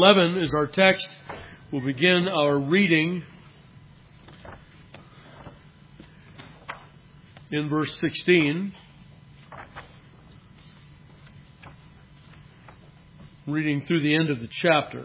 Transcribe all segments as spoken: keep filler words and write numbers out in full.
eleven is our text. We'll begin our reading in verse sixteen. Reading through the end of the chapter.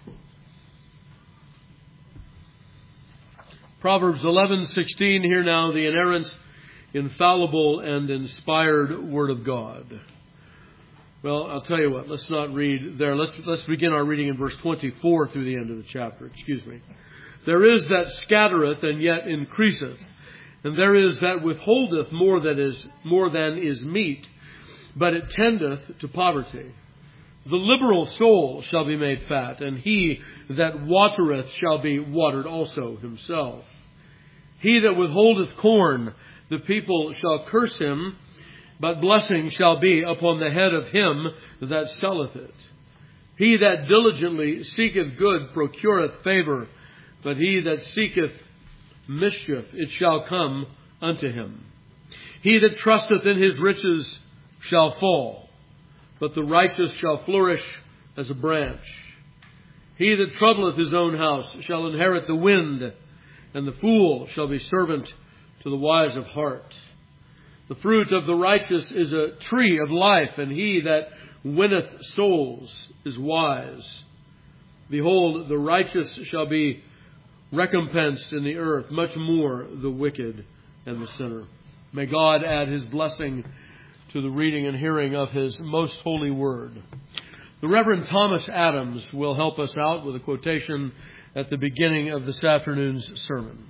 Proverbs eleven sixteen, hear now the inerrant, infallible, and inspired Word of God. Well, I'll tell you what, let's not read there. Let's let's begin our reading in verse twenty-four through the end of the chapter. Excuse me. There is that scattereth and yet increaseth, and there is that withholdeth more that is more than is meet, but it tendeth to poverty. The liberal soul shall be made fat, and he that watereth shall be watered also himself. He that withholdeth corn, the people shall curse him, but blessing shall be upon the head of him that selleth it. He that diligently seeketh good procureth favor, but he that seeketh mischief, it shall come unto him. He that trusteth in his riches shall fall, but the righteous shall flourish as a branch. He that troubleth his own house shall inherit the wind, and the fool shall be servant to the wise of heart. The fruit of the righteous is a tree of life, and he that winneth souls is wise. Behold, the righteous shall be recompensed in the earth, much more the wicked and the sinner. May God add His blessing to the reading and hearing of His most holy word. The Reverend Thomas Adams will help us out with a quotation at the beginning of this afternoon's sermon.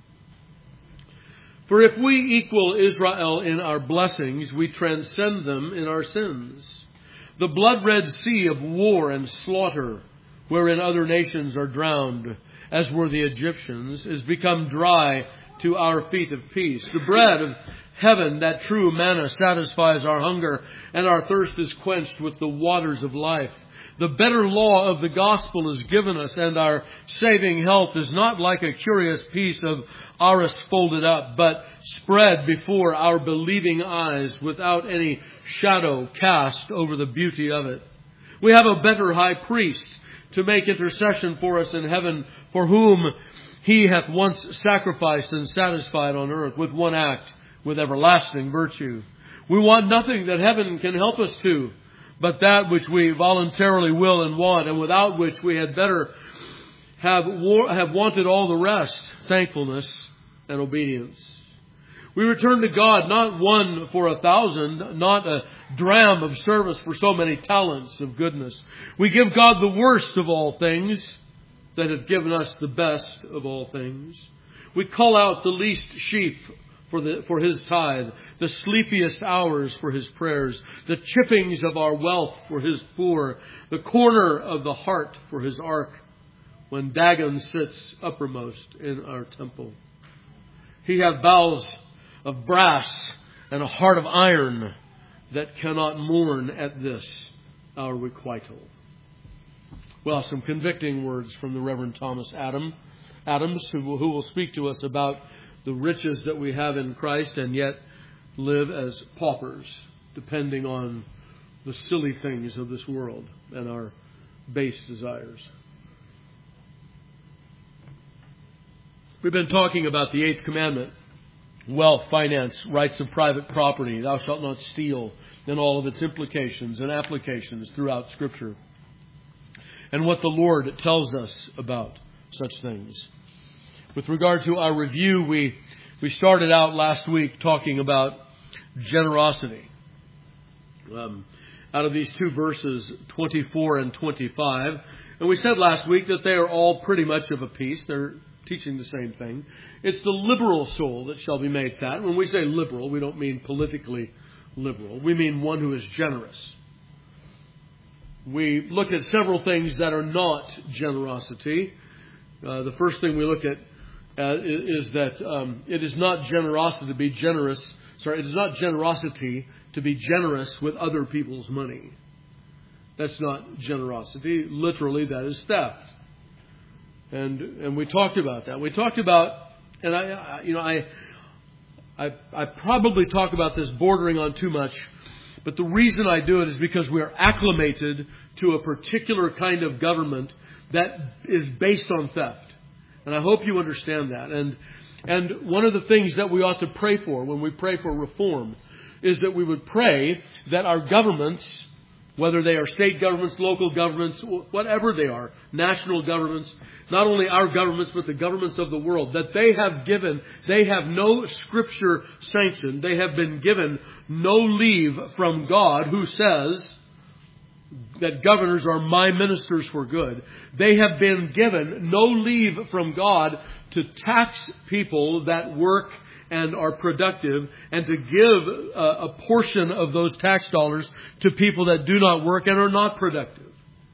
For if we equal Israel in our blessings, we transcend them in our sins. The blood-red sea of war and slaughter, wherein other nations are drowned, as were the Egyptians, is become dry to our feet of peace. The bread of heaven, that true manna, satisfies our hunger, and our thirst is quenched with the waters of life. The better law of the gospel is given us, and our saving health is not like a curious piece of arras folded up, but spread before our believing eyes without any shadow cast over the beauty of it. We have a better high priest to make intercession for us in heaven, for whom He hath once sacrificed and satisfied on earth with one act, with everlasting virtue. We want nothing that heaven can help us to, but that which we voluntarily will and want, and without which we had better have war, have wanted all the rest, thankfulness and obedience. We return to God not one for a thousand, not a dram of service for so many talents of goodness. We give God the worst of all things that have given us the best of all things. We call out the least sheep for the for His tithe, the sleepiest hours for His prayers, the chippings of our wealth for His poor, the corner of the heart for His ark, when Dagon sits uppermost in our temple. He hath bowels of brass and a heart of iron that cannot mourn at this our requital. Well, some convicting words from the Reverend Thomas Adam, Adams, who will, who will speak to us about the riches that we have in Christ and yet live as paupers, depending on the silly things of this world and our base desires. We've been talking about the eighth commandment, wealth, finance, rights of private property, thou shalt not steal, and all of its implications and applications throughout Scripture, and what the Lord tells us about such things. With regard to our review, we, we started out last week talking about generosity. Um, out of these two verses, twenty-four and twenty-five. And we said last week that they are all pretty much of a piece. They're teaching the same thing. It's the liberal soul that shall be made fat. When we say liberal, we don't mean politically liberal. We mean one who is generous. We looked at several things that are not generosity. Uh, the first thing we look at uh, is that um, it is not generosity to be generous. Sorry, it is not generosity to be generous with other people's money. That's not generosity. Literally, that is theft. And and we talked about that. We talked about, and I, I you know, I, I, I probably talk about this bordering on too much, But the reason I do it is because we are acclimated to a particular kind of government that is based on theft. And I hope you understand that. And and one of the things that we ought to pray for when we pray for reform is that we would pray that our governments, whether they are state governments, local governments, whatever they are, national governments, not only our governments, but the governments of the world, that they have given, they have no Scripture sanction. They have been given no leave from God, who says that governors are my ministers for good. They have been given no leave from God to tax people that work and are productive, and to give a, a portion of those tax dollars to people that do not work and are not productive.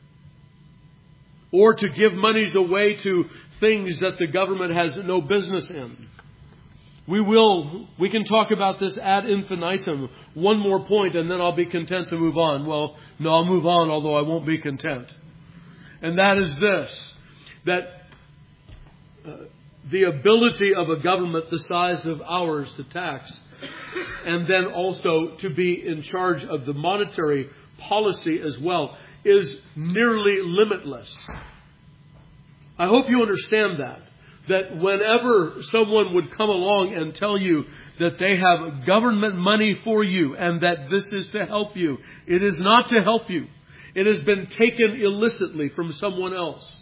Or to give monies away to things that the government has no business in. We will, we can talk about this ad infinitum. One more point and then I'll be content to move on. Well, no, I'll move on, although I won't be content. And that is this, that uh, the ability of a government the size of ours to tax, and then also to be in charge of the monetary policy as well, is nearly limitless. I hope you understand that. That whenever someone would come along and tell you that they have government money for you and that this is to help you, it is not to help you. It has been taken illicitly from someone else.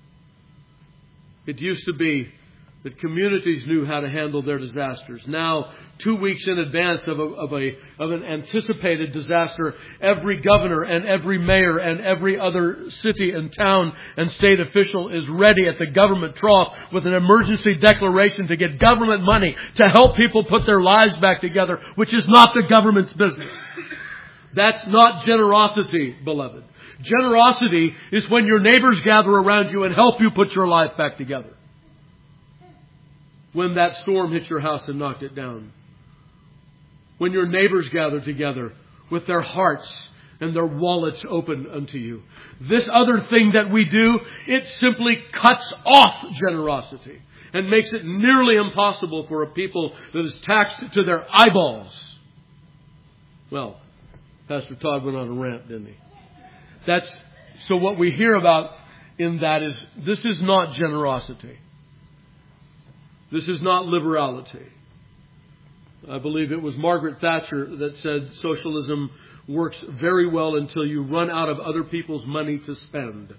It used to be that communities knew how to handle their disasters. Now, two weeks in advance of a, of a of an anticipated disaster, every governor and every mayor and every other city and town and state official is ready at the government trough with an emergency declaration to get government money to help people put their lives back together, which is not the government's business. That's not generosity, beloved. Generosity is when your neighbors gather around you and help you put your life back together. When that storm hit your house and knocked it down. When your neighbors gather together with their hearts and their wallets open unto you. This other thing that we do, it simply cuts off generosity and makes it nearly impossible for a people that is taxed to their eyeballs. Well, Pastor Todd went on a rant, didn't he? That's so what we hear about in that is this is not generosity. This is not liberality. I believe it was Margaret Thatcher that said socialism works very well until you run out of other people's money to spend.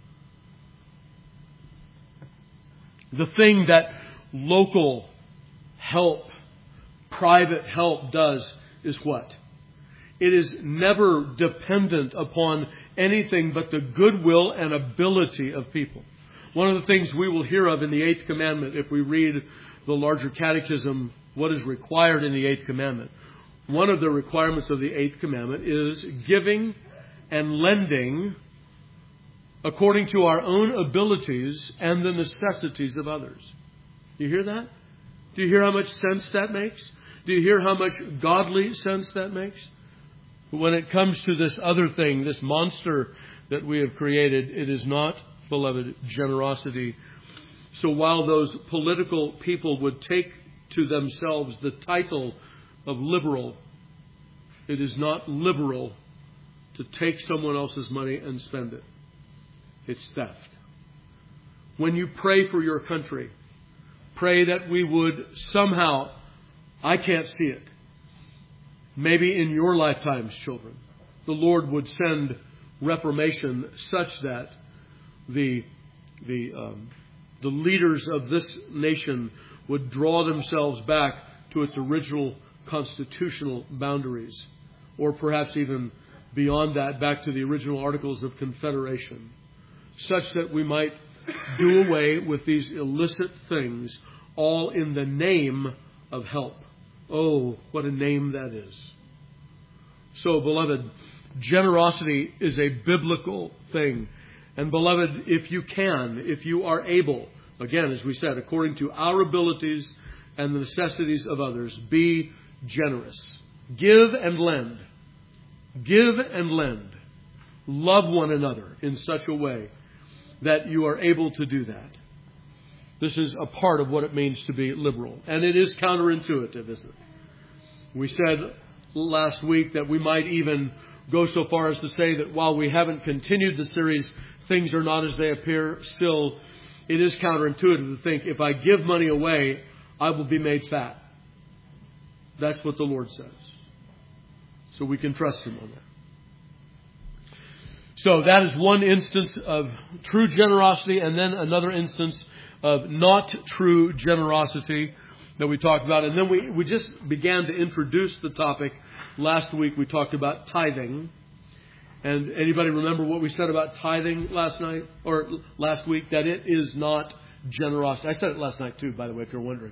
The thing that local help, private help does is what? It is never dependent upon anything but the goodwill and ability of people. One of the things we will hear of in the Eighth Commandment, if we read the larger catechism, what is required in the Eighth Commandment. One of the requirements of the Eighth Commandment is giving and lending according to our own abilities and the necessities of others. Do you hear that? Do you hear how much sense that makes? Do you hear how much godly sense that makes? When it comes to this other thing, this monster that we have created, it is not, beloved, generosity. So while those political people would take to themselves the title of liberal, it is not liberal to take someone else's money and spend it. It's theft. When you pray for your country, pray that we would somehow, I can't see it, maybe in your lifetimes, children, the Lord would send reformation such that the the um, the leaders of this nation would draw themselves back to its original constitutional boundaries, or perhaps even beyond that, back to the original Articles of Confederation, such that we might do away with these illicit things, all in the name of help. Oh, what a name that is. So, beloved, generosity is a biblical thing. And beloved, if you can, if you are able, again, as we said, according to our abilities and the necessities of others, be generous. Give and lend. Give and lend. Love one another in such a way that you are able to do that. This is a part of what it means to be liberal. And it is counterintuitive, isn't it? We said last week that we might even go so far as to say that while we haven't continued the series things are not as they appear, still it is counterintuitive to think if I give money away, I will be made fat. That's what the Lord says. So we can trust Him on that. So that is one instance of true generosity, and then another instance of not true generosity that we talked about. And then we, we just began to introduce the topic. Last week we talked about tithing. And anybody remember what we said about tithing last night or last week? That it is not generosity. I said it last night too, by the way, if you're wondering.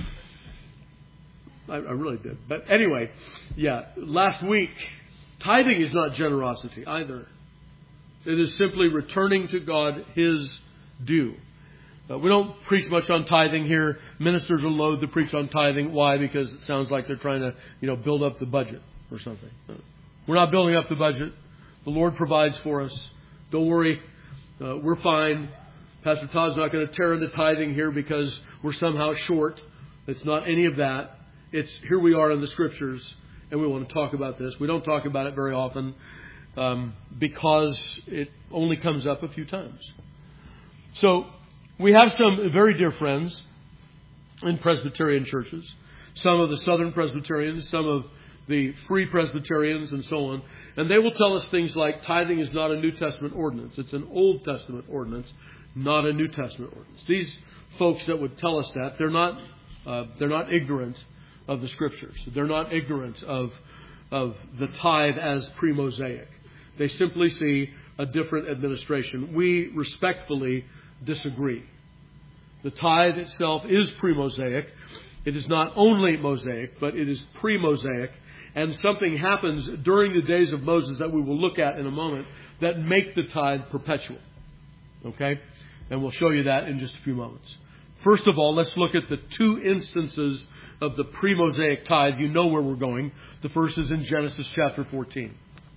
I, I really did. But anyway, yeah, last week, tithing is not generosity either. It is simply returning to God His due. Uh, we don't preach much on tithing here. Ministers are loath to preach on tithing. Why? Because it sounds like they're trying to, you know, build up the budget or something. Uh, we're not building up the budget. The Lord provides for us. Don't worry. Uh, we're fine. Pastor Todd's not going to tear into tithing here because we're somehow short. It's not any of that. It's here we are in the Scriptures, and we want to talk about this. We don't talk about it very often um, because it only comes up a few times. So we have some very dear friends in Presbyterian churches. Some of the Southern Presbyterians, some of the Free Presbyterians, and so on. And they will tell us things like tithing is not a New Testament ordinance. It's an Old Testament ordinance, not a New Testament ordinance. These folks that would tell us that, they're not uh, they're not ignorant of the Scriptures. They're not ignorant of of the tithe as pre-Mosaic. They simply see a different administration. We respectfully disagree. The tithe itself is pre-Mosaic. It is not only Mosaic, but it is pre-Mosaic. And something happens during the days of Moses that we will look at in a moment that make the tithe perpetual. Okay? And we'll show you that in just a few moments. First of all, let's look at the two instances of the pre-Mosaic tithe. You know where we're going. The first is in Genesis chapter fourteen.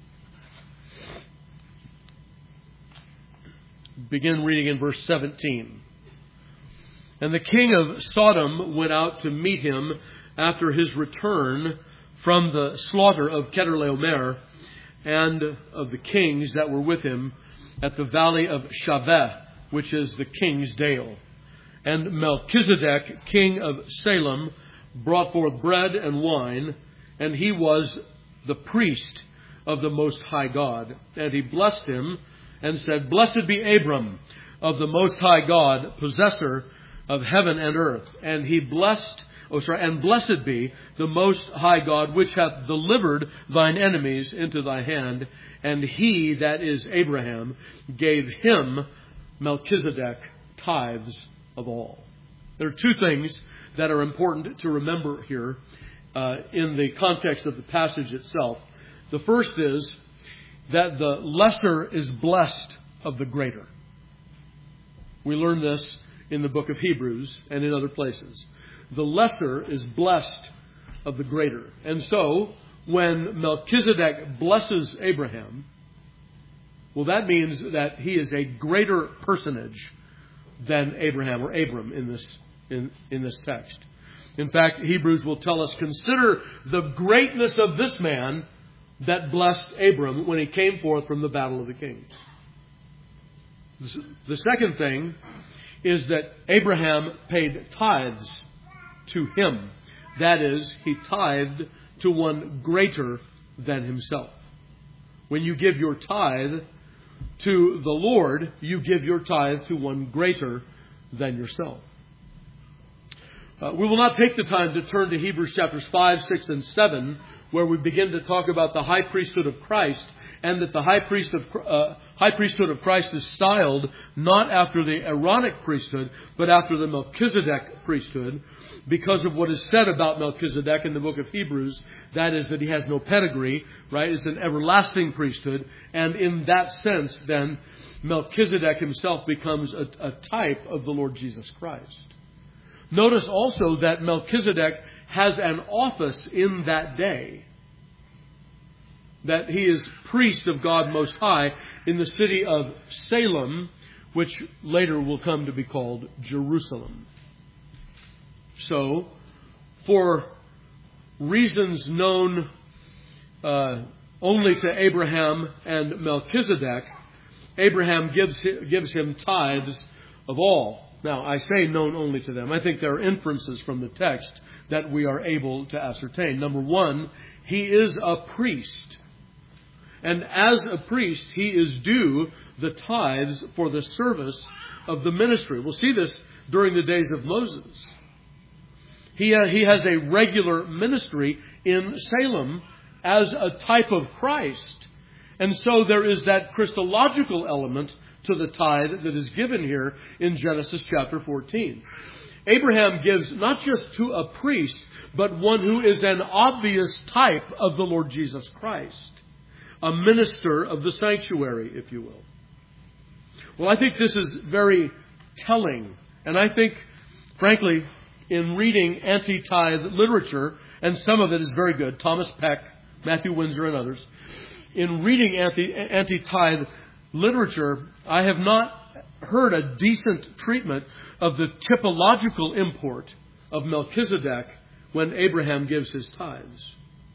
Begin reading in verse seventeen. And the king of Sodom went out to meet him after his return from the slaughter of Kedorlaomer and of the kings that were with him at the valley of Shaveh, which is the king's dale. And Melchizedek, king of Salem, brought forth bread and wine, and he was the priest of the Most High God. And he blessed him and said, Blessed be Abram of the Most High God, possessor of heaven and earth. And he blessed, oh sorry, and blessed be the Most High God, which hath delivered thine enemies into thy hand. And he, that is Abraham, gave him, Melchizedek, tithes of all. There are two things that are important to remember here uh, in the context of the passage itself. The first is that the lesser is blessed of the greater. We learn this in the book of Hebrews and in other places. The lesser is blessed of the greater. And so, when Melchizedek blesses Abraham, well, that means that he is a greater personage than Abraham or Abram in this in, in this text. In fact, Hebrews will tell us, consider the greatness of this man that blessed Abram when he came forth from the battle of the kings. The second thing is that Abraham paid tithes to him. That is, he tithed to one greater than himself. When you give your tithe to the Lord, you give your tithe to one greater than yourself. Uh, we will not take the time to turn to Hebrews chapters five, six, and seven, where we begin to talk about the high priesthood of Christ, and that the high priest of uh, high priesthood of Christ is styled not after the Aaronic priesthood, but after the Melchizedek priesthood, because of what is said about Melchizedek in the book of Hebrews. That is, that he has no pedigree, right? It's an everlasting priesthood, and in that sense, then, Melchizedek himself becomes a, a type of the Lord Jesus Christ. Notice also that Melchizedek has an office in that day, that he is priest of God Most High in the city of Salem, which later will come to be called Jerusalem. So, for reasons known uh, only to Abraham and Melchizedek, Abraham gives, gives him tithes of all. Now, I say known only to them. I think there are inferences from the text that we are able to ascertain. Number one, he is a priest. And as a priest, he is due the tithes for the service of the ministry. We'll see this during the days of Moses. He, uh, he has a regular ministry in Salem as a type of Christ. And so there is that Christological element to the tithe that is given here in Genesis chapter fourteen. Abraham gives not just to a priest, but one who is an obvious type of the Lord Jesus Christ. A minister of the sanctuary, if you will. Well, I think this is very telling. And I think, frankly, in reading anti-tithe literature, and some of it is very good, Thomas Peck, Matthew Windsor, and others, in reading anti, anti-tithe literature, I have not heard a decent treatment of the typological import of Melchizedek when Abraham gives his tithes.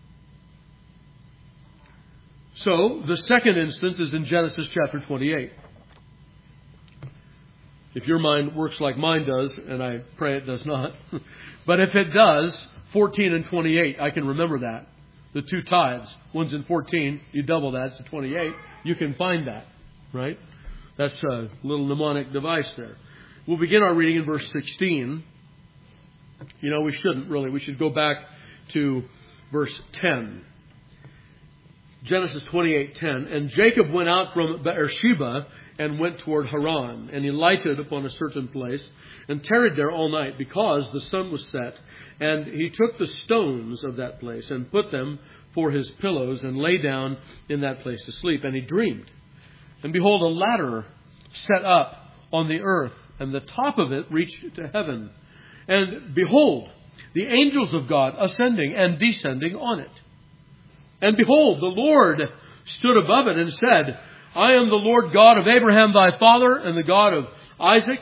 So, the second instance is in Genesis chapter twenty-eight. If your mind works like mine does, and I pray it does not, but if it does, fourteen and twenty-eight, I can remember that. The two tithes. One's in fourteen, you double that, it's twenty-eight. You can find that, right? That's a little mnemonic device there. We'll begin our reading in verse sixteen. You know, we shouldn't really. We should go back to verse ten. Genesis twenty-eight ten. And Jacob went out from Beersheba and went toward Haran. And he lighted upon a certain place and tarried there all night because the sun was set. And he took the stones of that place and put them for his pillows and lay down in that place to sleep. And he dreamed. And behold, a ladder set up on the earth, and the top of it reached to heaven. And behold, the angels of God ascending and descending on it. And behold, the Lord stood above it and said, I am the Lord God of Abraham thy father, and the God of Isaac.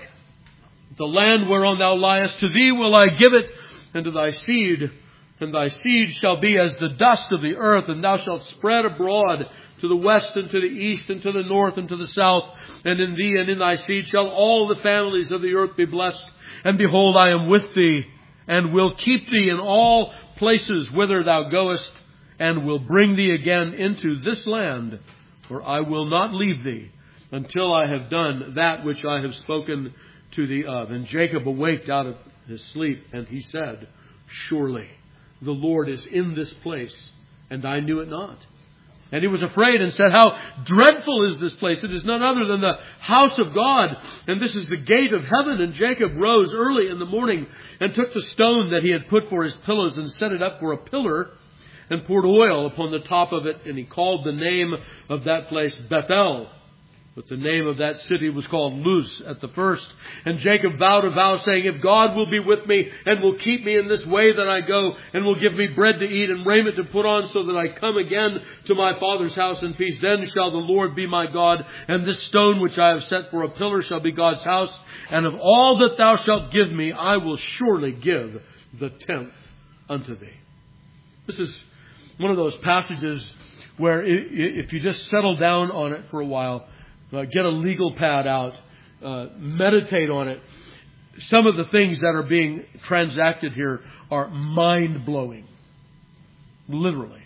The land whereon thou liest, to thee will I give it, and to thy seed. And thy seed shall be as the dust of the earth, and thou shalt spread abroad to the west and to the east and to the north and to the south. And in thee and in thy seed shall all the families of the earth be blessed. And behold, I am with thee, and will keep thee in all places whither thou goest, and will bring thee again into this land, for I will not leave thee until I have done that which I have spoken to thee of. And Jacob awaked out of his sleep, and he said, Surely the Lord is in this place, and I knew it not. And he was afraid and said, How dreadful is this place! It is none other than the house of God, and this is the gate of heaven. And Jacob rose early in the morning and took the stone that he had put for his pillows and set it up for a pillar, and poured oil upon the top of it, and he called the name of that place Bethel. But the name of that city was called Luz at the first. And Jacob vowed a vow, saying, If God will be with me, and will keep me in this way that I go, and will give me bread to eat and raiment to put on, so that I come again to my father's house in peace, then shall the Lord be my God, and this stone which I have set for a pillar shall be God's house. And of all that thou shalt give me, I will surely give the tenth unto thee. This is one of those passages where if you just settle down on it for a while, uh, get a legal pad out, uh, meditate on it, some of the things that are being transacted here are mind-blowing. Literally.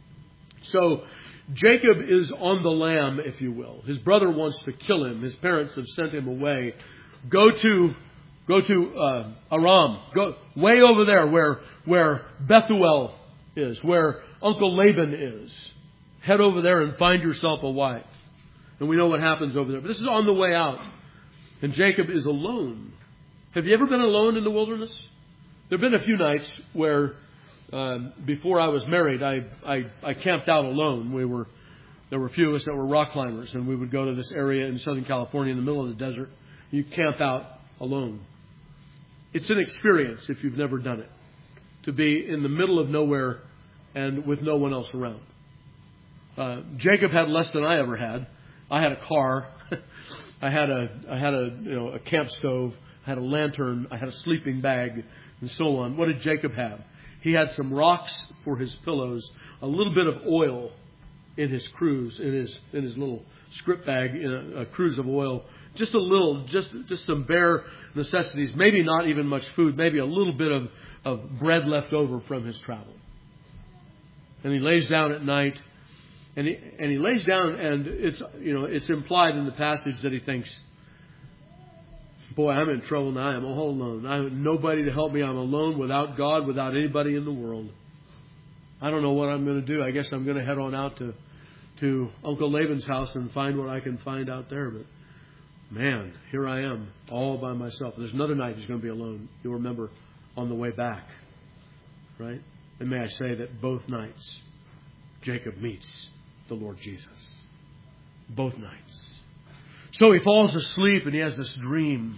So Jacob is on the lam, if you will. His brother wants to kill him. His parents have sent him away. Go to go to uh, Aram. Go way over there where where Bethuel is, where Uncle Laban is. Head over there and find yourself a wife. And we know what happens over there. But this is on the way out. And Jacob is alone. Have you ever been alone in the wilderness? There have been a few nights where, uh, before I was married, I, I, I camped out alone. We were There were a few of us that were rock climbers, and we would go to this area in Southern California in the middle of the desert. You camp out alone. It's an experience if you've never done it, to be in the middle of nowhere and with no one else around. Uh, Jacob had less than I ever had. I had a car. I had a I had a you know a camp stove. I had a lantern. I had a sleeping bag, and so on. What did Jacob have? He had some rocks for his pillows, a little bit of oil, in his cruse, in his in his little script bag, in a, a cruse of oil. Just a little, just just some bare necessities. Maybe not even much food. Maybe a little bit of, of bread left over from his travel. And he lays down at night. And he and he lays down, and it's you know it's implied in the passage that he thinks, boy, I'm in trouble now. I'm all alone. I have nobody to help me. I'm alone, without God, without anybody in the world. I don't know what I'm going to do. I guess I'm going to head on out to to Uncle Laban's house and find what I can find out there. But man, here I am, all by myself. There's another night he's going to be alone. You'll remember on the way back, right? And may I say that both nights Jacob meets the Lord Jesus. Both nights. So he falls asleep and he has this dream.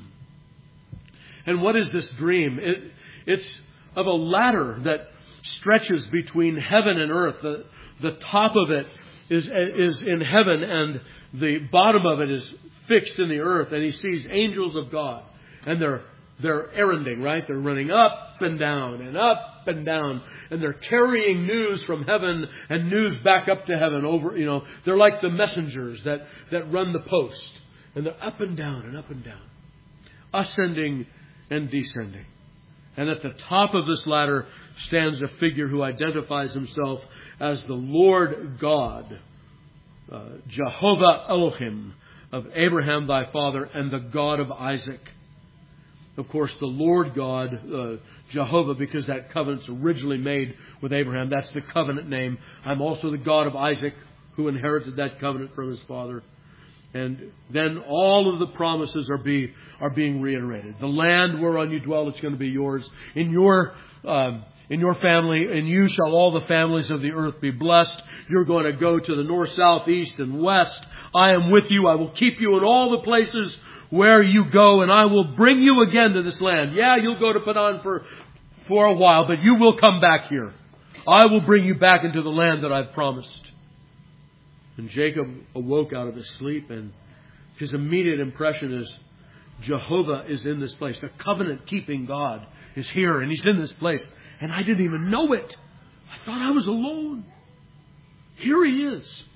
And what is this dream? It, it's of a ladder that stretches between heaven and earth. The, the top of it is, is in heaven and the bottom of it is fixed in the earth. And he sees angels of God. And they're, they're erranding, right? They're running up and down and up and down. And they're carrying news from heaven and news back up to heaven over, you know, they're like the messengers that, that run the post. And they're up and down and up and down. Ascending and descending. And at the top of this ladder stands a figure who identifies himself as the Lord God, uh, Jehovah Elohim, of Abraham thy father, and the God of Isaac. Of course, the Lord God, uh, Jehovah, because that covenant's originally made with Abraham. That's the covenant name. I'm also the God of Isaac, who inherited that covenant from his father. And then all of the promises are be are being reiterated. The land whereon you dwell, it's going to be yours. In your um, in your family, in you shall all the families of the earth be blessed. You're going to go to the north, south, east, and west. I am with you. I will keep you in all the places where you go, and I will bring you again to this land. Yeah, you'll go to Padan for for a while, but you will come back here. I will bring you back into the land that I've promised. And Jacob awoke out of his sleep, and his immediate impression is Jehovah is in this place. The covenant-keeping God is here, and he's in this place. And I didn't even know it. I thought I was alone. Here he is.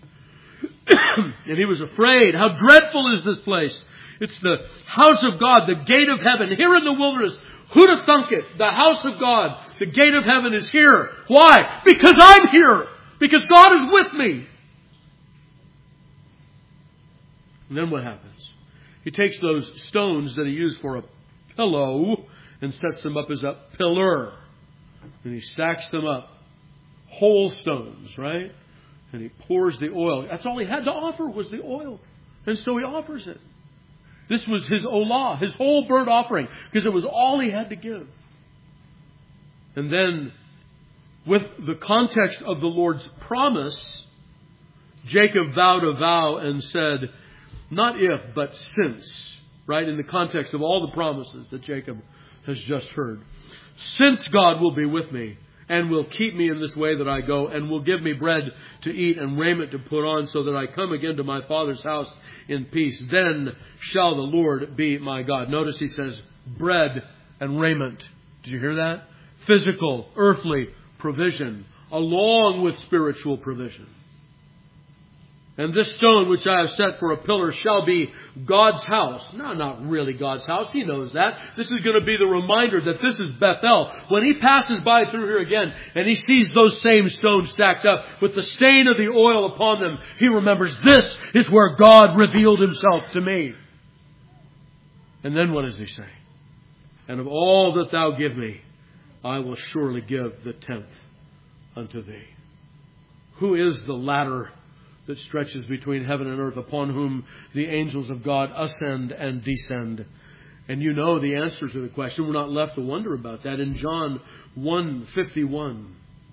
And he was afraid. How dreadful is this place? It's the house of God, the gate of heaven, here in the wilderness. Who'd have thunk it? The house of God, the gate of heaven is here. Why? Because I'm here. Because God is with me. And then what happens? He takes those stones that he used for a pillow and sets them up as a pillar. And he stacks them up. Whole stones, right? And he pours the oil. That's all he had to offer was the oil. And so he offers it. This was his olah, his whole burnt offering, because it was all he had to give. And then, with the context of the Lord's promise, Jacob vowed a vow and said, not if, but since, right? In the context of all the promises that Jacob has just heard. Since God will be with me and will keep me in this way that I go and will give me bread to eat and raiment to put on so that I come again to my father's house in peace, then shall the Lord be my God. Notice he says bread and raiment. Did you hear that? Physical, earthly provision along with spiritual provision. And this stone which I have set for a pillar shall be God's house. No, not really God's house. He knows that. This is going to be the reminder that this is Bethel. When he passes by through here again and he sees those same stones stacked up with the stain of the oil upon them, he remembers this is where God revealed himself to me. And then what does he say? And of all that thou give me, I will surely give the tenth unto thee. Who is the ladder that stretches between heaven and earth, upon whom the angels of God ascend and descend? And you know the answer to the question. We're not left to wonder about that. In John one fifty-one,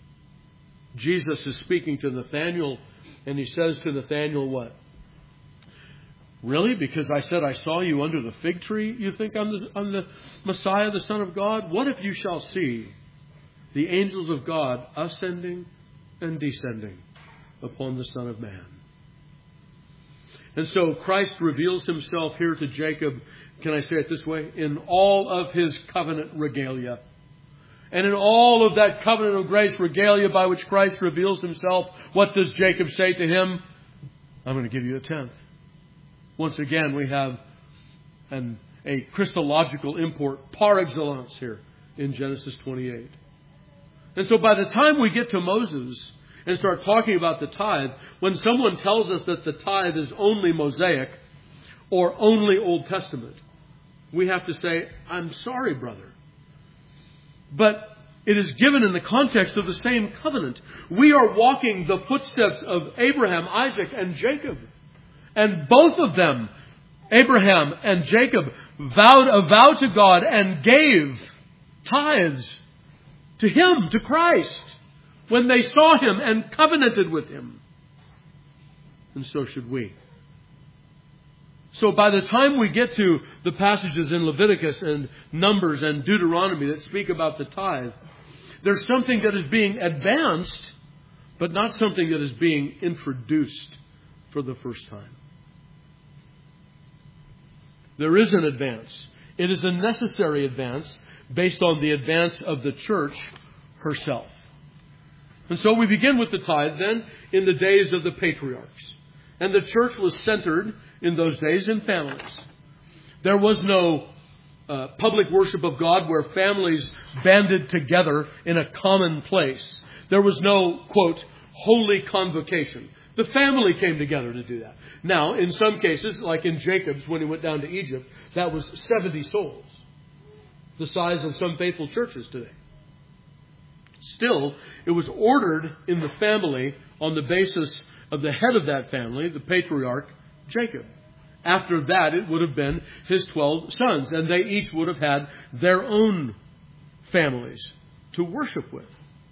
Jesus is speaking to Nathanael, and he says to Nathanael what? Really? Because I said I saw you under the fig tree, you think I'm the, I'm the Messiah, the Son of God? What if you shall see the angels of God ascending and descending upon the Son of Man? And so Christ reveals himself here to Jacob, can I say it this way, in all of his covenant regalia. And in all of that covenant of grace regalia by which Christ reveals himself, what does Jacob say to him? I'm going to give you a tenth. Once again, we have an, a Christological import par excellence here in Genesis twenty-eight. And so by the time we get to Moses and start talking about the tithe, when someone tells us that the tithe is only Mosaic or only Old Testament, we have to say, I'm sorry, brother. But it is given in the context of the same covenant. We are walking the footsteps of Abraham, Isaac, and Jacob. And both of them, Abraham and Jacob, vowed a vow to God and gave tithes to Him, to Christ, when they saw Him and covenanted with Him. And so should we. So by the time we get to the passages in Leviticus and Numbers and Deuteronomy that speak about the tithe, there's something that is being advanced, but not something that is being introduced for the first time. There is an advance. It is a necessary advance based on the advance of the church herself. And so we begin with the tithe then in the days of the patriarchs. And the church was centered in those days in families. There was no uh, public worship of God where families banded together in a common place. There was no, quote, holy convocation. The family came together to do that. Now, in some cases, like in Jacob's when he went down to Egypt, that was seventy souls, the size of some faithful churches today. Still, it was ordered in the family on the basis of the head of that family, the patriarch, Jacob. After that, it would have been his twelve sons, and they each would have had their own families to worship with.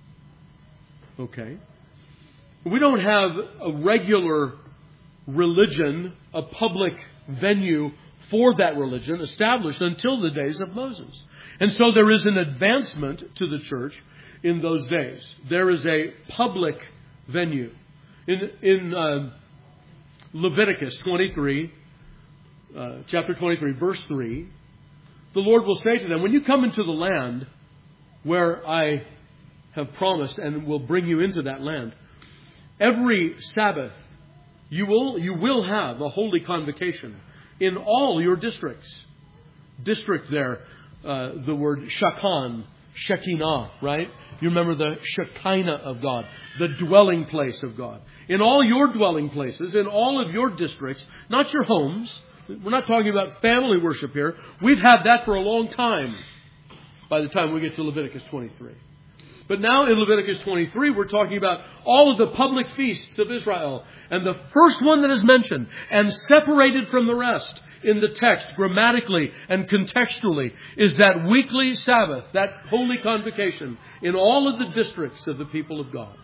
Okay. We don't have a regular religion, a public venue for that religion established until the days of Moses. And so there is an advancement to the church in those days. There is a public venue. In, in uh, Leviticus twenty-three, uh, chapter twenty-three, verse three, the Lord will say to them, when you come into the land where I have promised and will bring you into that land, every Sabbath you will, you will have a holy convocation in all your districts. District there, uh, the word shakan, Shekinah, right? You remember the Shekinah of God, the dwelling place of God. In all your dwelling places, in all of your districts, not your homes. We're not talking about family worship here. We've had that for a long time by the time we get to Leviticus twenty-three. But now in Leviticus twenty-three, we're talking about all of the public feasts of Israel. And the first one that is mentioned and separated from the rest in the text grammatically and contextually is that weekly Sabbath, that holy convocation in all of the districts of the people of God.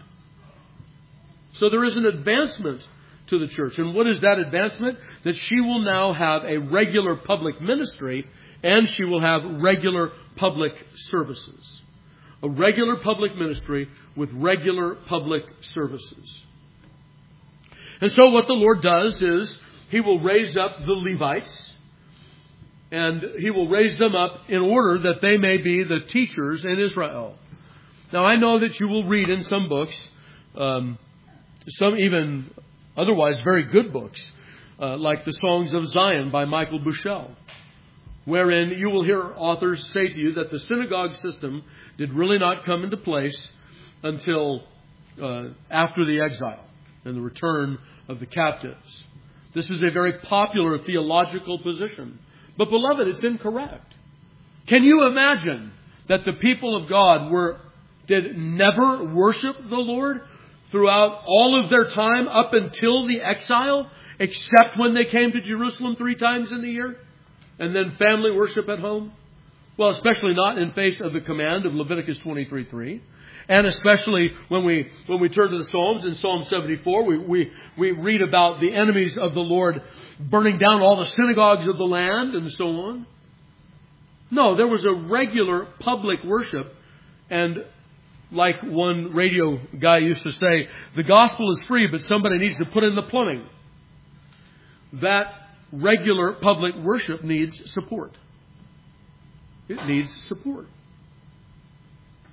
So there is an advancement to the church. And what is that advancement? That she will now have a regular public ministry and she will have regular public services. A regular public ministry with regular public services. And so what the Lord does is He will raise up the Levites, and He will raise them up in order that they may be the teachers in Israel. Now, I know that you will read in some books, um, some even otherwise very good books, uh, like the Songs of Zion by Michael Bushell, wherein you will hear authors say to you that the synagogue system did really not come into place until uh, after the exile and the return of the captives. This is a very popular theological position. But beloved, it's incorrect. Can you imagine that the people of God were did never worship the Lord throughout all of their time up until the exile, except when they came to Jerusalem three times in the year? And then family worship at home? Well, especially not in face of the command of Leviticus twenty-three three. And especially when we when we turn to the Psalms, in Psalm seventy-four, we, we, we read about the enemies of the Lord burning down all the synagogues of the land and so on. No, there was a regular public worship. And like one radio guy used to say, the gospel is free, but somebody needs to put in the plumbing. That regular public worship needs support. It needs support.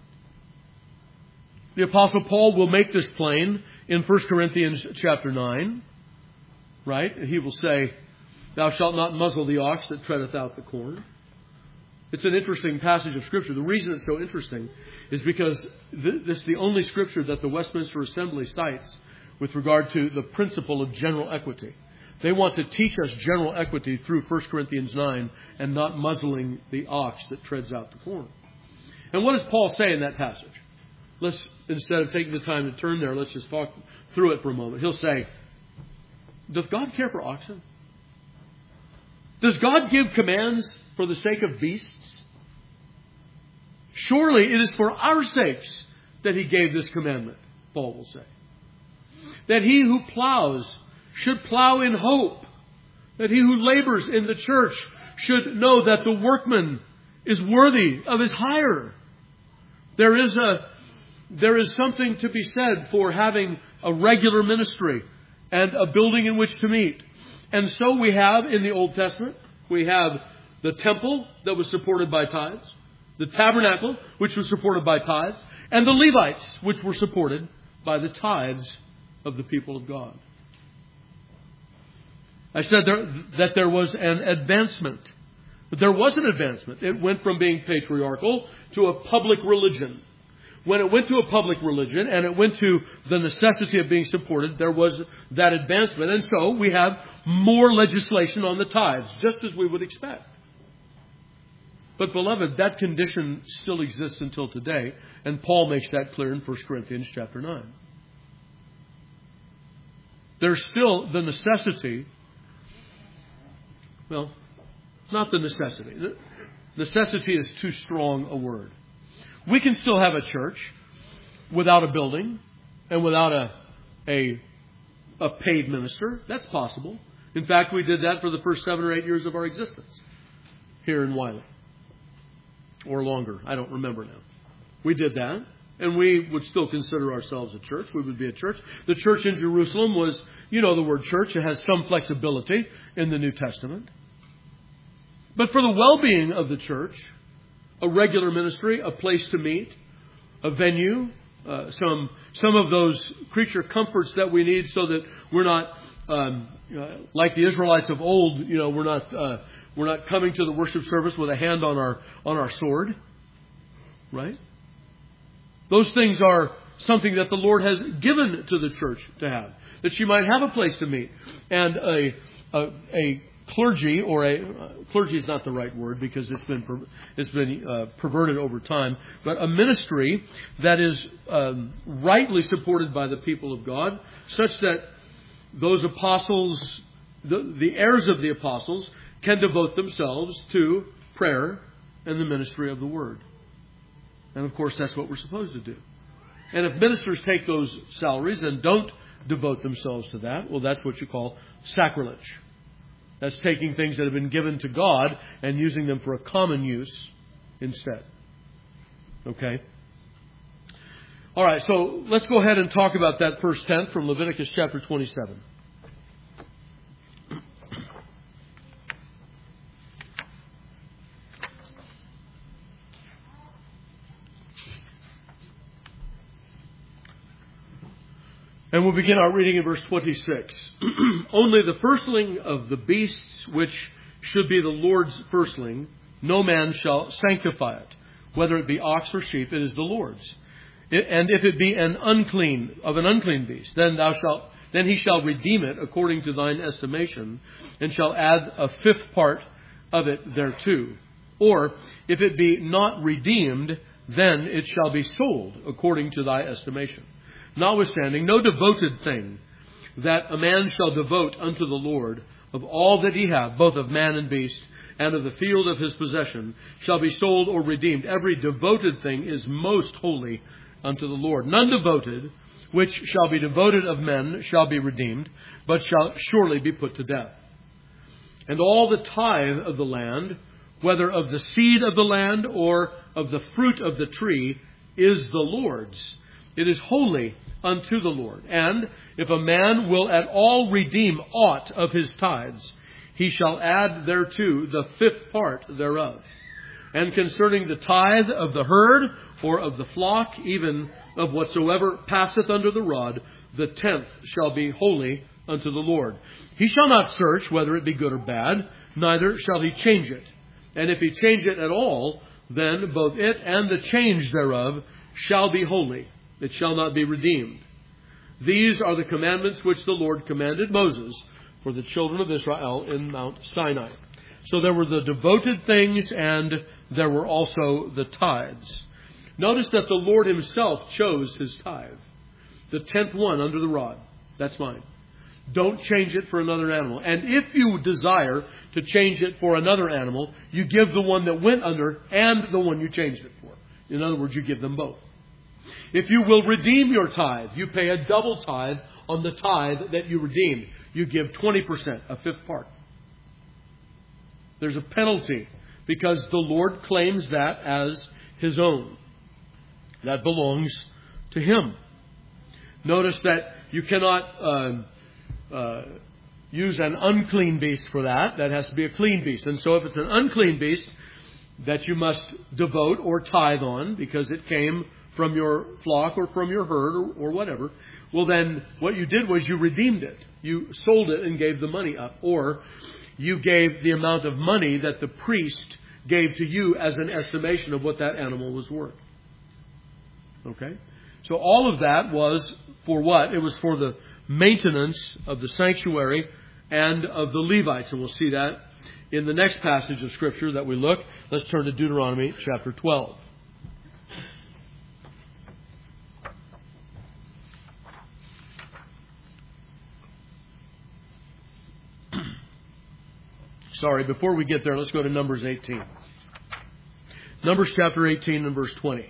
The Apostle Paul will make this plain in First Corinthians chapter nine. Right? And he will say, thou shalt not muzzle the ox that treadeth out the corn. It's an interesting passage of Scripture. The reason it's so interesting is because th- this is the only Scripture that the Westminster Assembly cites with regard to the principle of general equity. They want to teach us general equity through First Corinthians nine and not muzzling the ox that treads out the corn. And what does Paul say in that passage? Let's, instead of taking the time to turn there, let's just talk through it for a moment. He'll say, does God care for oxen? Does God give commands for the sake of beasts? Surely it is for our sakes that He gave this commandment, Paul will say. That he who plows should plow in hope. That he who labors in the church should know that the workman is worthy of his hire. There is a, there is something to be said for having a regular ministry and a building in which to meet. And so we have in the Old Testament, we have the temple that was supported by tithes, the tabernacle, which was supported by tithes, and the Levites, which were supported by the tithes of the people of God. I said there, that there was an advancement. But there was an advancement. It went from being patriarchal to a public religion. When it went to a public religion and it went to the necessity of being supported, there was that advancement. And so we have more legislation on the tithes, just as we would expect. But beloved, that condition still exists until today. And Paul makes that clear in First Corinthians chapter nine. There's still the necessity. Well, not the necessity. Necessity is too strong a word. We can still have a church without a building and without a, a, a paid minister. That's possible. In fact, we did that for the first seven or eight years of our existence here in Wiley. Or longer. I don't remember now. We did that. And we would still consider ourselves a church. We would be a church. The church in Jerusalem was, you know the word church. It has some flexibility in the New Testament. But for the well-being of the church, a regular ministry, a place to meet, a venue, uh, some some of those creature comforts that we need so that we're not, um, uh, like the Israelites of old, you know, we're not uh, we're not coming to the worship service with a hand on our on our sword, right? Those things are something that the Lord has given to the church to have, that she might have a place to meet. And a a, a clergy, or a uh, clergy is not the right word because it's been per, it's been uh, perverted over time, but a ministry that is um, rightly supported by the people of God, such that those apostles, the, the heirs of the apostles, can devote themselves to prayer and the ministry of the word. And of course, that's what we're supposed to do. And if ministers take those salaries and don't devote themselves to that, well, that's what you call sacrilege. That's taking things that have been given to God and using them for a common use instead. Okay? All right, so let's go ahead and talk about that first tenth from Leviticus chapter twenty-seven. And we'll begin our reading in verse twenty-six. Only the firstling of the beasts which should be the Lord's firstling, no man shall sanctify it. Whether it be ox or sheep, it is the Lord's. And if it be an unclean, of an unclean beast, then thou shalt, then he shall redeem it according to thine estimation, and shall add a fifth part of it thereto. Or, if it be not redeemed, then it shall be sold according to thy estimation. Notwithstanding, no devoted thing that a man shall devote unto the Lord of all that he hath, both of man and beast, and of the field of his possession, shall be sold or redeemed. Every devoted thing is most holy unto the Lord. None devoted, which shall be devoted of men, shall be redeemed, but shall surely be put to death. And all the tithe of the land, whether of the seed of the land or of the fruit of the tree, is the Lord's. It is holy unto the Lord. And if a man will at all redeem aught of his tithes, he shall add thereto the fifth part thereof. And concerning the tithe of the herd, or of the flock, even of whatsoever passeth under the rod, the tenth shall be holy unto the Lord. He shall not search whether it be good or bad, neither shall he change it. And if he change it at all, then both it and the change thereof shall be holy. It shall not be redeemed. These are the commandments which the Lord commanded Moses for the children of Israel in Mount Sinai. So there were the devoted things, and there were also the tithes. Notice that the Lord himself chose his tithe. The tenth one under the rod. That's mine. Don't change it for another animal. And if you desire to change it for another animal, you give the one that went under and the one you changed it for. In other words, you give them both. If you will redeem your tithe, you pay a double tithe on the tithe that you redeemed. You give twenty percent, a fifth part. There's a penalty because the Lord claims that as his own. That belongs to him. Notice that you cannot uh, uh, use an unclean beast for that. That has to be a clean beast. And so if it's an unclean beast that you must devote or tithe on because it came from your flock or from your herd or, or whatever, well then what you did was you redeemed it. You sold it and gave the money up. Or you gave the amount of money that the priest gave to you as an estimation of what that animal was worth. Okay? So all of that was for what? It was for the maintenance of the sanctuary and of the Levites. And we'll see that in the next passage of Scripture that we look. Let's turn to Deuteronomy chapter twelve. Sorry, before we get there, let's go to Numbers eighteen. Numbers chapter eighteen and verse twenty.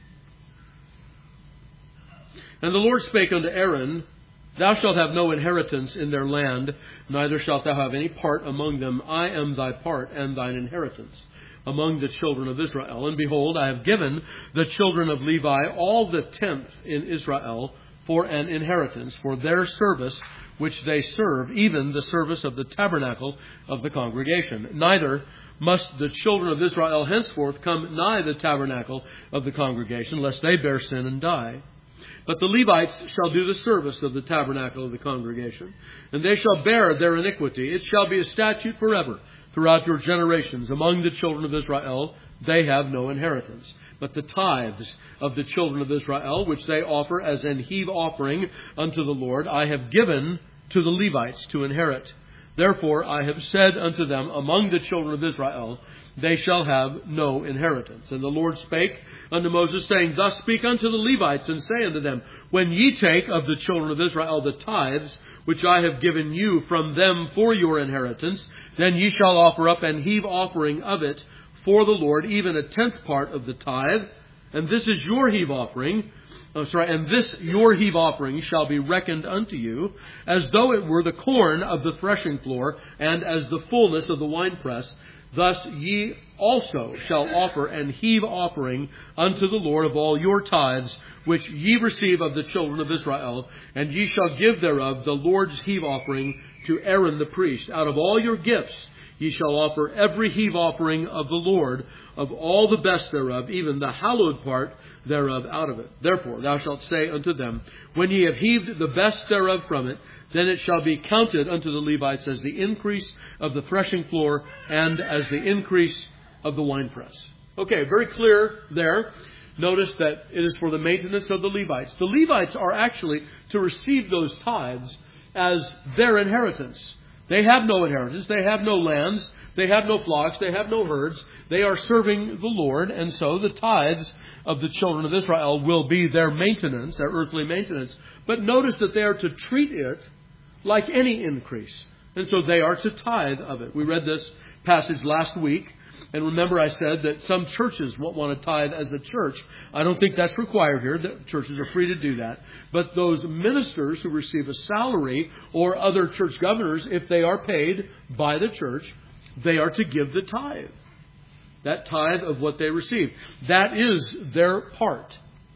And the Lord spake unto Aaron, Thou shalt have no inheritance in their land, neither shalt thou have any part among them. I am thy part and thine inheritance among the children of Israel. And behold, I have given the children of Levi all the tenth in Israel for an inheritance, for their service which they serve, even the service of the tabernacle of the congregation. Neither must the children of Israel henceforth come nigh the tabernacle of the congregation, lest they bear sin and die. But the Levites shall do the service of the tabernacle of the congregation, and they shall bear their iniquity. It shall be a statute forever throughout your generations. Among the children of Israel, they have no inheritance. But the tithes of the children of Israel, which they offer as an heave offering unto the Lord, I have given to the Levites to inherit. Therefore I have said unto them, among the children of Israel, they shall have no inheritance. And the Lord spake unto Moses, saying, Thus speak unto the Levites, and say unto them, When ye take of the children of Israel the tithes, which I have given you from them for your inheritance, then ye shall offer up an heave offering of it for the Lord, even a tenth part of the tithe. And this is your heave offering. Oh, sorry, and this your heave offering shall be reckoned unto you, as though it were the corn of the threshing floor, and as the fullness of the winepress. Thus ye also shall offer an heave offering unto the Lord of all your tithes, which ye receive of the children of Israel, and ye shall give thereof the Lord's heave offering to Aaron the priest. Out of all your gifts ye shall offer every heave offering of the Lord, of all the best thereof, even the hallowed part thereof out of it. Therefore thou shalt say unto them, When ye have heaved the best thereof from it, then it shall be counted unto the Levites as the increase of the threshing floor and as the increase of the winepress. Okay, very clear there. Notice that it is for the maintenance of the Levites. The Levites are actually to receive those tithes as their inheritance. They have no inheritance. They have no lands. They have no flocks. They have no herds. They are serving the Lord. And so the tithes of the children of Israel will be their maintenance, their earthly maintenance. But notice that they are to treat it like any increase. And so they are to tithe of it. We read this passage last week. And remember I said that some churches won't want to tithe as a church. I don't think that's required here. The churches are free to do that. But those ministers who receive a salary or other church governors, if they are paid by the church, they are to give the tithe. That tithe of what they receive. That is their part.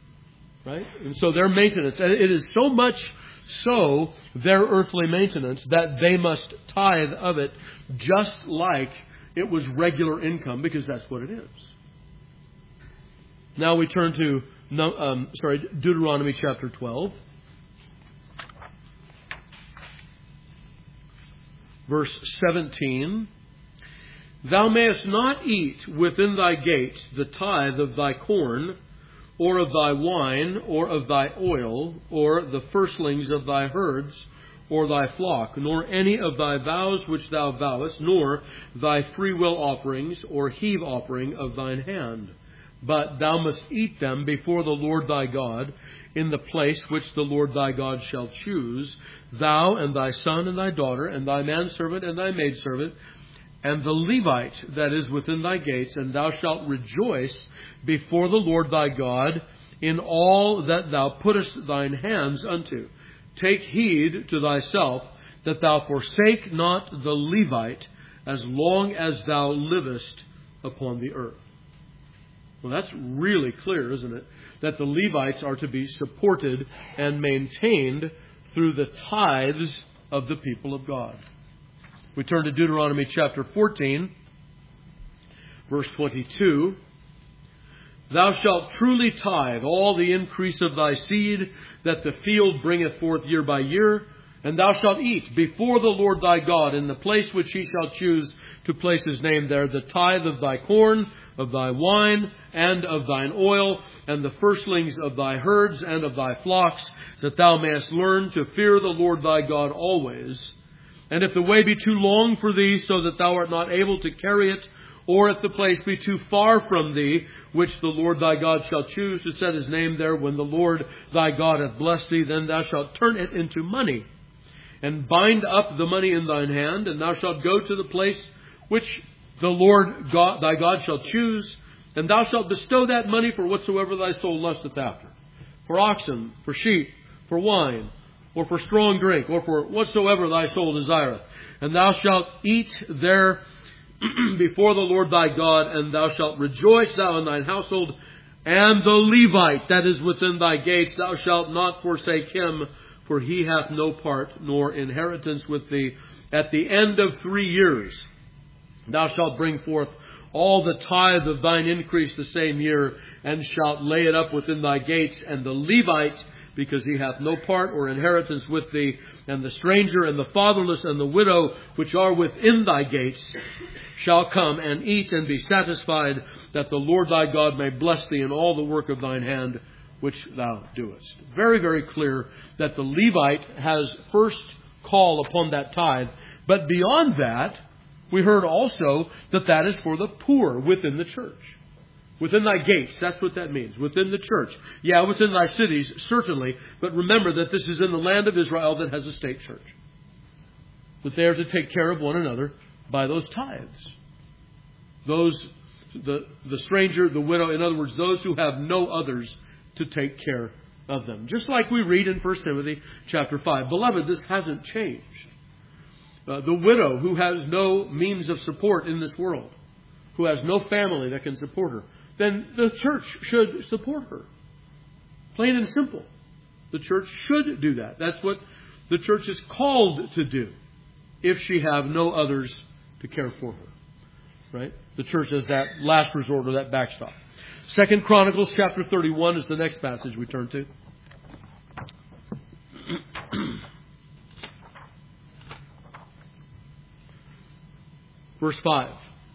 Right? And so their maintenance. And it is so much so their earthly maintenance that they must tithe of it, just like It was regular income because that's what it is. Now we turn to um, sorry Deuteronomy chapter twelve. Verse seventeen. Thou mayest not eat within thy gates the tithe of thy corn, or of thy wine, or of thy oil, or the firstlings of thy herds, or thy flock, nor any of thy vows which thou vowest, nor thy freewill offerings, or heave offering of thine hand. But thou must eat them before the Lord thy God, in the place which the Lord thy God shall choose, thou and thy son and thy daughter, and thy manservant and thy maidservant, and the Levite that is within thy gates, and thou shalt rejoice before the Lord thy God in all that thou puttest thine hands unto. Take heed to thyself that thou forsake not the Levite as long as thou livest upon the earth. Well, that's really clear, isn't it? That the Levites are to be supported and maintained through the tithes of the people of God. We turn to Deuteronomy chapter fourteen, verse twenty-two. Thou shalt truly tithe all the increase of thy seed that the field bringeth forth year by year, and thou shalt eat before the Lord thy God in the place which he shall choose to place his name there, the tithe of thy corn, of thy wine, and of thine oil, and the firstlings of thy herds and of thy flocks, that thou mayest learn to fear the Lord thy God always. And if the way be too long for thee, so that thou art not able to carry it, or if the place be too far from thee, which the Lord thy God shall choose to set his name there, when the Lord thy God hath blessed thee, then thou shalt turn it into money, and bind up the money in thine hand, and thou shalt go to the place which the Lord God, thy God shall choose, and thou shalt bestow that money for whatsoever thy soul lusteth after, for oxen, for sheep, for wine, or for strong drink, or for whatsoever thy soul desireth. And thou shalt eat there before the Lord thy God, and thou shalt rejoice, thou and thine household, and the Levite that is within thy gates, thou shalt not forsake him, for he hath no part nor inheritance with thee. At the end of three years thou shalt bring forth all the tithe of thine increase the same year, and shalt lay it up within thy gates, and the Levite, because he hath no part or inheritance with thee, and the stranger and the fatherless and the widow which are within thy gates shall come and eat and be satisfied, that the Lord thy God may bless thee in all the work of thine hand which thou doest. Very, very clear that the Levite has first call upon that tithe. But beyond that, we heard also that that is for the poor within the church. Within thy gates, that's what that means. Within the church. Yeah, within thy cities, certainly. But remember that this is in the land of Israel that has a state church. That they are to take care of one another by those tithes. Those, the, the stranger, the widow, in other words, those who have no others to take care of them. Just like we read in First Timothy chapter five. Beloved, this hasn't changed. Uh, the widow who has no means of support in this world, who has no family that can support her, then the church should support her. Plain and simple. The church should do that. That's what the church is called to do, if she have no others to care for her. Right? The church is that last resort, or that backstop. Second Chronicles chapter thirty-one is the next passage we turn to. Verse five.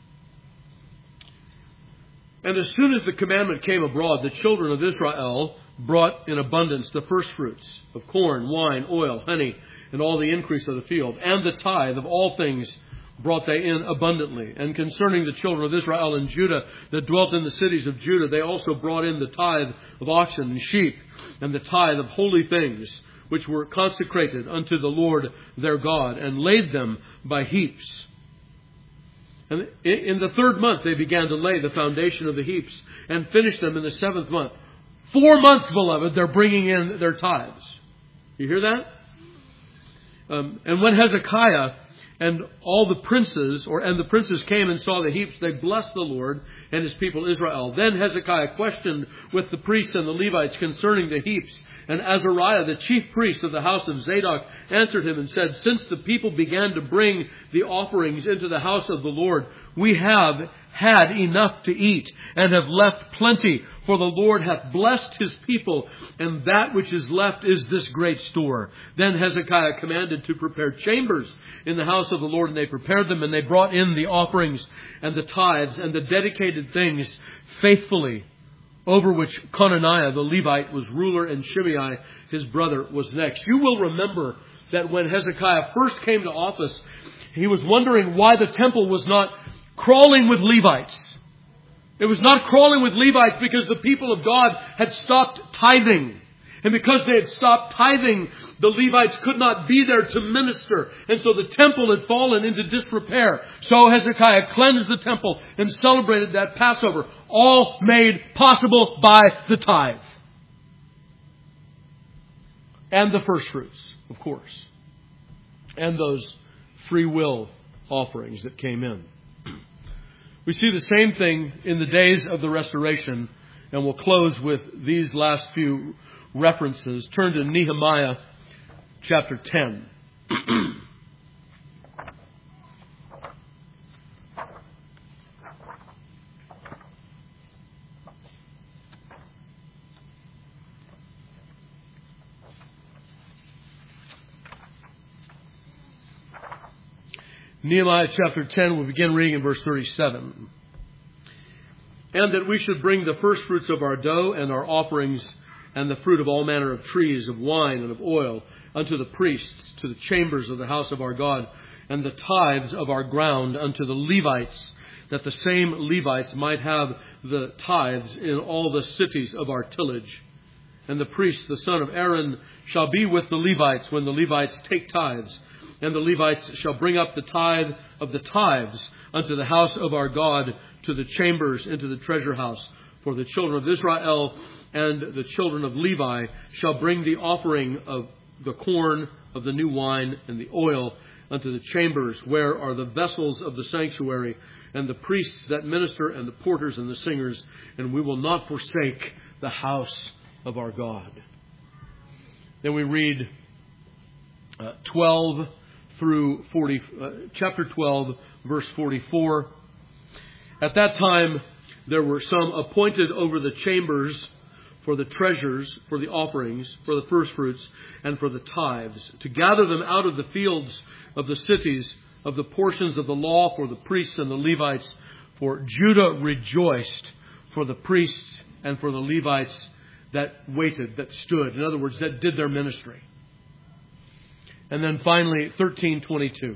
And as soon as the commandment came abroad, the children of Israel brought in abundance the firstfruits of corn, wine, oil, honey, and all the increase of the field, and the tithe of all things brought they in abundantly. And concerning the children of Israel and Judah that dwelt in the cities of Judah, they also brought in the tithe of oxen and sheep, and the tithe of holy things, which were consecrated unto the Lord their God, and laid them by heaps. And in the third month they began to lay the foundation of the heaps, and finished them in the seventh month. Four months, beloved, they're bringing in their tithes. You hear that? Um, and when Hezekiah and all the princes, or and the princes came and saw the heaps, they blessed the Lord and his people Israel. Then Hezekiah questioned with the priests and the Levites concerning the heaps. And Azariah, the chief priest of the house of Zadok, answered him and said, Since the people began to bring the offerings into the house of the Lord, we have had enough to eat and have left plenty, for the Lord hath blessed his people, and that which is left is this great store. Then Hezekiah commanded to prepare chambers in the house of the Lord, and they prepared them, and they brought in the offerings and the tithes and the dedicated things faithfully, over which Conaniah the Levite was ruler, and Shimei his brother was next. You will remember that when Hezekiah first came to office, he was wondering why the temple was not crawling with Levites. It was not crawling with Levites because the people of God had stopped tithing. And because they had stopped tithing, the Levites could not be there to minister. And so the temple had fallen into disrepair. So Hezekiah cleansed the temple and celebrated that Passover, all made possible by the tithe. And the first fruits, of course. And those free will offerings that came in. We see the same thing in the days of the restoration, and we'll close with these last few references. Turn to Nehemiah chapter ten. Nehemiah chapter ten, we'll begin reading in verse thirty-seven. And that we should bring the first fruits of our dough and our offerings and the fruit of all manner of trees, of wine and of oil, unto the priests, to the chambers of the house of our God, and the tithes of our ground unto the Levites, that the same Levites might have the tithes in all the cities of our tillage. And the priest, the son of Aaron, shall be with the Levites when the Levites take tithes. And the Levites shall bring up the tithe of the tithes unto the house of our God, to the chambers, into the treasure house. For the children of Israel and the children of Levi shall bring the offering of the corn, of the new wine, and the oil unto the chambers, where are the vessels of the sanctuary, and the priests that minister, and the porters and the singers. And we will not forsake the house of our God. Then we read uh, twelve through forty, uh, chapter twelve, verse forty-four. At that time, there were some appointed over the chambers for the treasures, for the offerings, for the firstfruits, and for the tithes, to gather them out of the fields of the cities, of the portions of the law for the priests and the Levites. For Judah rejoiced for the priests and for the Levites that waited, that stood. In other words, that did their ministry. And then finally, thirteen twenty-two.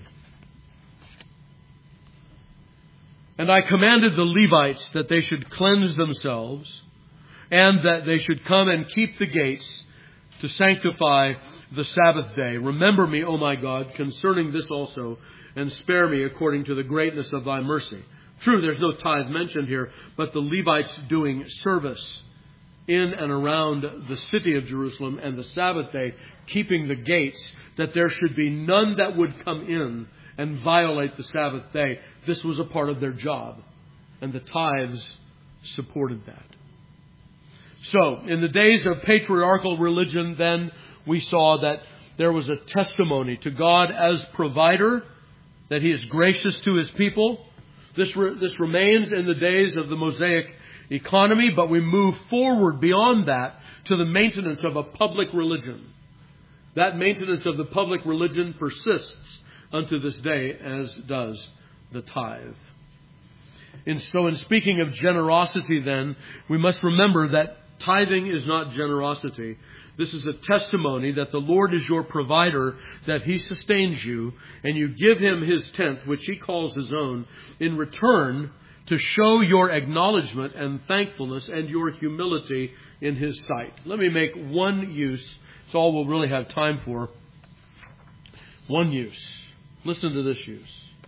And I commanded the Levites that they should cleanse themselves, and that they should come and keep the gates to sanctify the Sabbath day. Remember me, O my God, concerning this also, and spare me according to the greatness of thy mercy. True, there's no tithe mentioned here, but the Levites doing service in and around the city of Jerusalem and the Sabbath day, keeping the gates, that there should be none that would come in and violate the Sabbath day. This was a part of their job, and the tithes supported that. So, in the days of patriarchal religion, then, we saw that there was a testimony to God as provider, that He is gracious to His people. This, re- this remains in the days of the Mosaic economy, but we move forward beyond that to the maintenance of a public religion. That maintenance of the public religion persists unto this day, as does the tithe. And so in speaking of generosity then, we must remember that tithing is not generosity. This is a testimony that the Lord is your provider, that He sustains you, and you give Him His tenth, which He calls His own, in return to show your acknowledgement and thankfulness and your humility in His sight. Let me make one use. It's all we'll really have time for. One use. Listen to this use.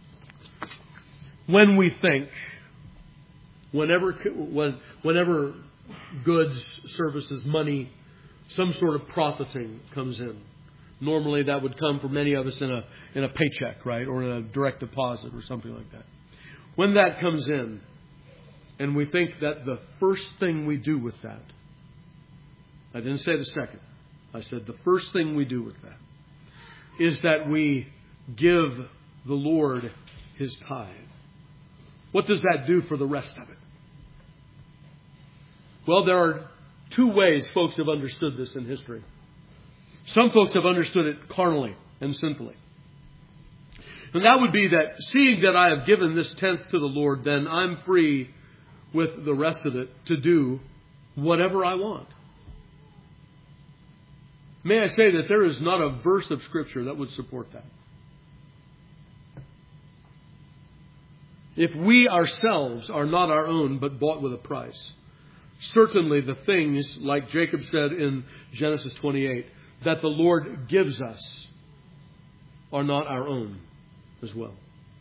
When we think, whenever, when, whenever goods, services, money, some sort of profiting comes in. Normally that would come for many of us in a in a paycheck, right? Or in a direct deposit or something like that. When that comes in, and we think that the first thing we do with that, I didn't say the second, I said the first thing we do with that, is that we give the Lord His tithe. what does that do for the rest of it? Well, there are two ways folks have understood this in history. Some folks have understood it carnally and sinfully. And that would be that seeing that I have given this tenth to the Lord, then I'm free with the rest of it to do whatever I want. May I say that there is not a verse of Scripture that would support that. If we ourselves are not our own but bought with a price, certainly the things, like Jacob said in Genesis twenty-eight, that the Lord gives us are not our own as well.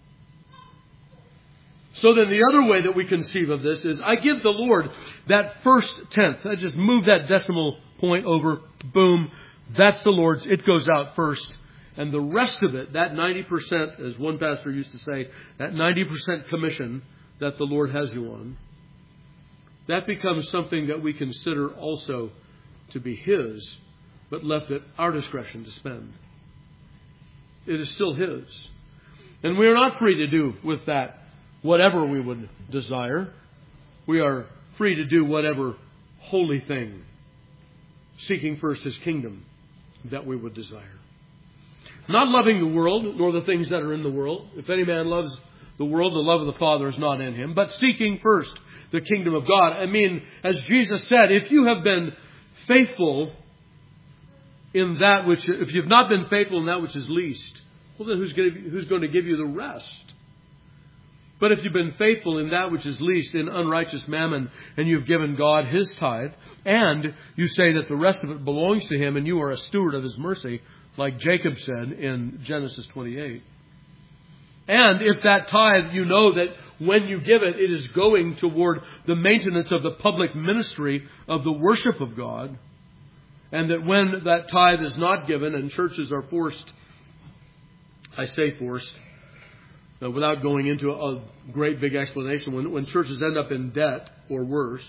So then the other way that we conceive of this is I give the Lord that first tenth. I just move that decimal point over. Boom. That's the Lord's. It goes out first. And the rest of it, that ninety percent, as one pastor used to say, that ninety percent commission that the Lord has you on, that becomes something that we consider also to be His, but left at our discretion to spend. It is still His. And we are not free to do with that whatever we would desire. We are free to do whatever holy thing, seeking first His kingdom, that we would desire. Not loving the world, nor the things that are in the world. If any man loves the world, the love of the Father is not in him. But seeking first the kingdom of God. I mean, as Jesus said, if you have been faithful in that which, if you've not been faithful in that which is least, well then who's going to, who's going to give you the rest? But if you've been faithful in that which is least, in unrighteous mammon, and you've given God His tithe, and you say that the rest of it belongs to Him, and you are a steward of His mercy, like Jacob said in Genesis twenty-eight. And if that tithe, you know that when you give it, it is going toward the maintenance of the public ministry of the worship of God, and that when that tithe is not given and churches are forced, I say forced, uh, without going into a, a great big explanation, when, when churches end up in debt or worse,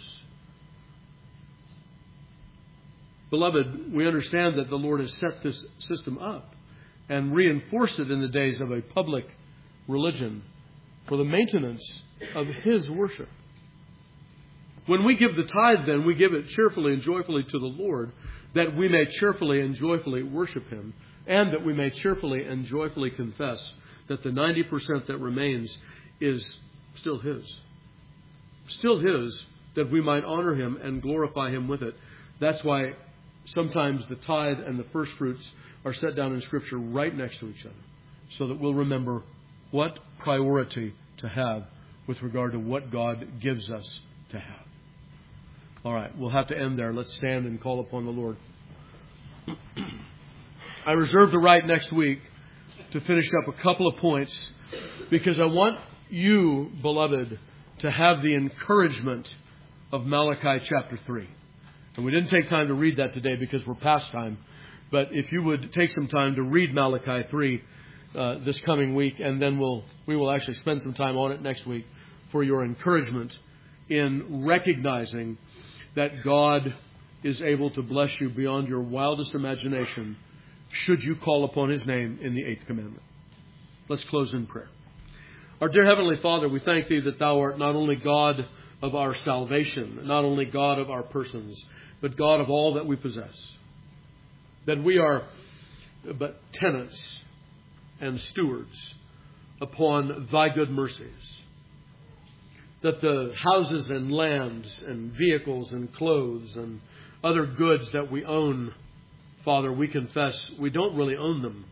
beloved, we understand that the Lord has set this system up and reinforced it in the days of a public religion for the maintenance of His worship. When we give the tithe, then, we give it cheerfully and joyfully to the Lord, that we may cheerfully and joyfully worship Him, and that we may cheerfully and joyfully confess that the ninety percent that remains is still His. Still His, that we might honor Him and glorify Him with it. That's why sometimes the tithe and the first fruits are set down in Scripture right next to each other, so that we'll remember what priority to have with regard to what God gives us to have. All right, we'll have to end there. Let's stand and call upon the Lord. I reserve the right next week to finish up a couple of points, because I want you, beloved, to have the encouragement of Malachi chapter three. And we didn't take time to read that today because we're past time. But if you would take some time to read Malachi three uh, this coming week, and then we'll we will actually spend some time on it next week for your encouragement in recognizing that God is able to bless you beyond your wildest imagination should you call upon His name in the eighth commandment. Let's close in prayer. Our dear Heavenly Father, we thank Thee that Thou art not only God of our salvation, not only God of our persons, but God of all that we possess. That we are but tenants and stewards upon Thy good mercies. That the houses and lands and vehicles and clothes and other goods that we own, Father, we confess we don't really own them.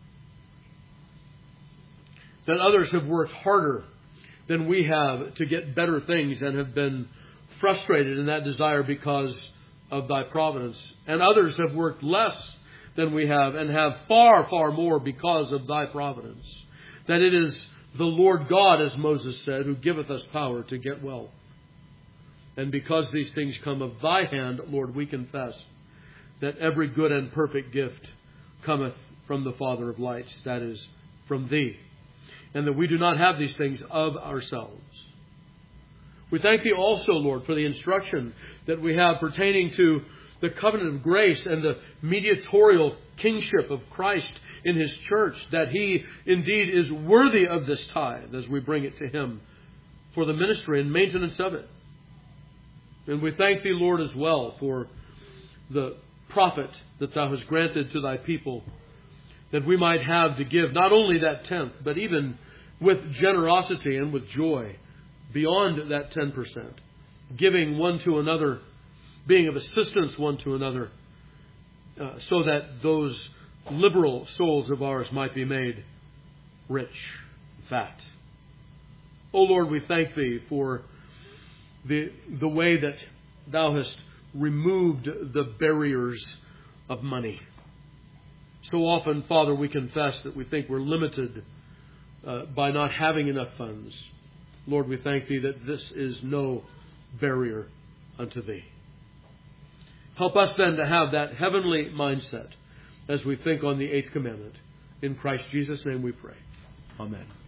That others have worked harder than we have to get better things and have been frustrated in that desire because of Thy providence. And others have worked less than we have and have far, far more because of Thy providence. That it is the Lord God, as Moses said, who giveth us power to get wealth. And because these things come of Thy hand, Lord, we confess that every good and perfect gift cometh from the Father of lights, that is, from Thee. And that we do not have these things of ourselves. We thank Thee also, Lord, for the instruction that we have pertaining to the covenant of grace and the mediatorial kingship of Christ in His church, that He indeed is worthy of this tithe as we bring it to Him for the ministry and maintenance of it. And we thank Thee, Lord, as well for the profit that Thou hast granted to Thy people, that we might have to give not only that tenth, but even with generosity and with joy beyond that ten percent, giving one to another, being of assistance one to another, uh, so that those liberal souls of ours might be made rich, fat. O Lord, we thank Thee for the the way that Thou hast removed the barriers of money. So often, Father, we confess that we think we're limited uh, by not having enough funds. Lord, we thank Thee that this is no barrier unto Thee. Help us then to have that heavenly mindset as we think on the eighth commandment. In Christ Jesus' name we pray. Amen.